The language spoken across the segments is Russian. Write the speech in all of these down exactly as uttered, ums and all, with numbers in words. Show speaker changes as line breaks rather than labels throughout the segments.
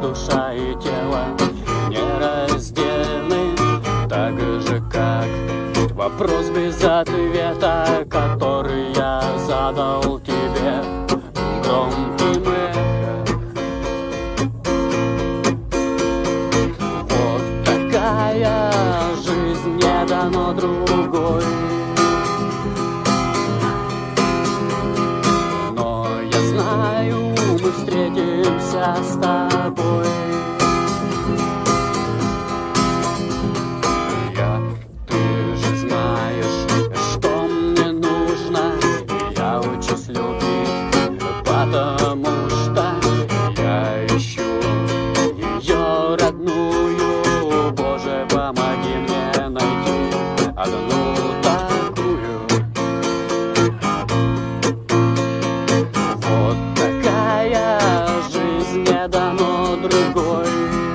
душа и тело нераздельны, так же, как вопрос без ответа, который я задал тебе громким эхом. Вот такая жизнь, не дано другой. Но я знаю, мы встретимся с тобой. Потому что я ищу ее родную. Боже, помоги мне найти одну такую. Вот такая жизнь, не дано другой.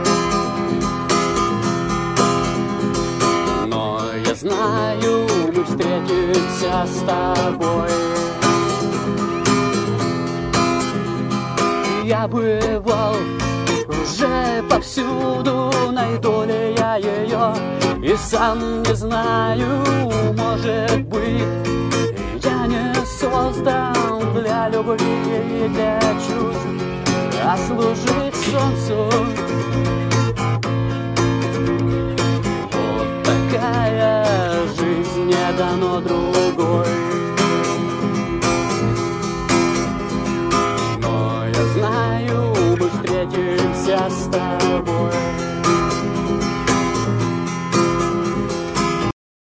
Но я знаю, мы встретимся с тобой. Я бывал уже повсюду, найду ли я ее, и сам не знаю, может быть, я не создан для любви и для чувств, а служить солнцу. Вот такая жизнь, не дано другой. Знаю, мы встретимся с тобой.